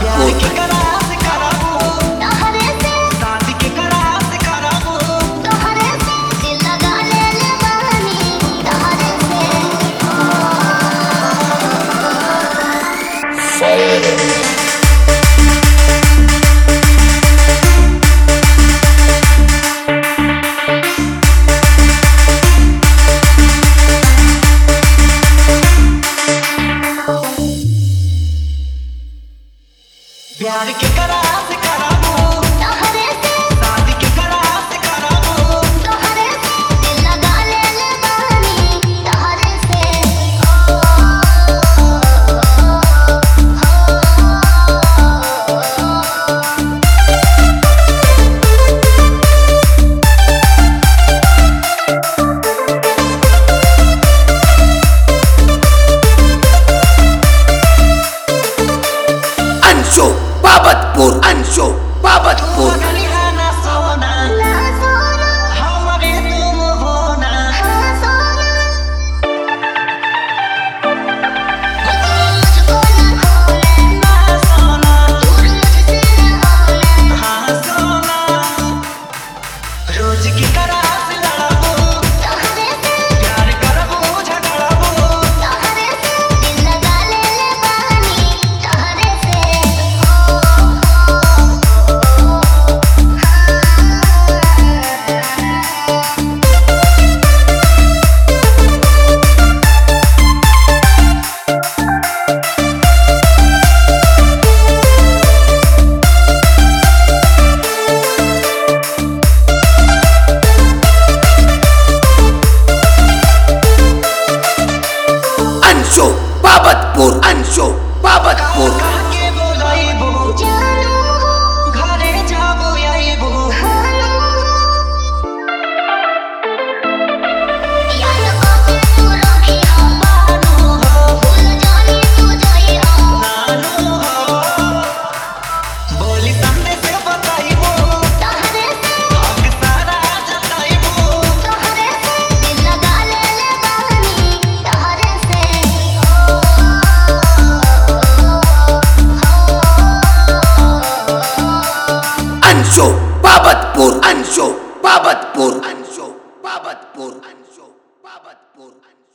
बाबतपुर प्यार के करार से कराबू तोहरे से शादी के करार से कराबू तोहरे से दिल लगा ले बानी तोहरे से अंशु बाबतपुर रोज की करार से लड़ाबू तोहरे से प्यार करबू झगड़ाबू तोहरे से दिल लगा ले बानी तोहरे से अंशु बाबतपुर घरे जाबू आईबू याद बाबू तू रखी हो बानू हो भूल जानी तू जाई हो नानू हो बोली सामने से बताईबू तोहरे से हक सारा जताईबू तोहरे से दिल लगा ले बानी तोहरे से अंशु बाबतपुर अंशु बाबतपुर अंशु बाबतपुर अंशु बाबतपुर।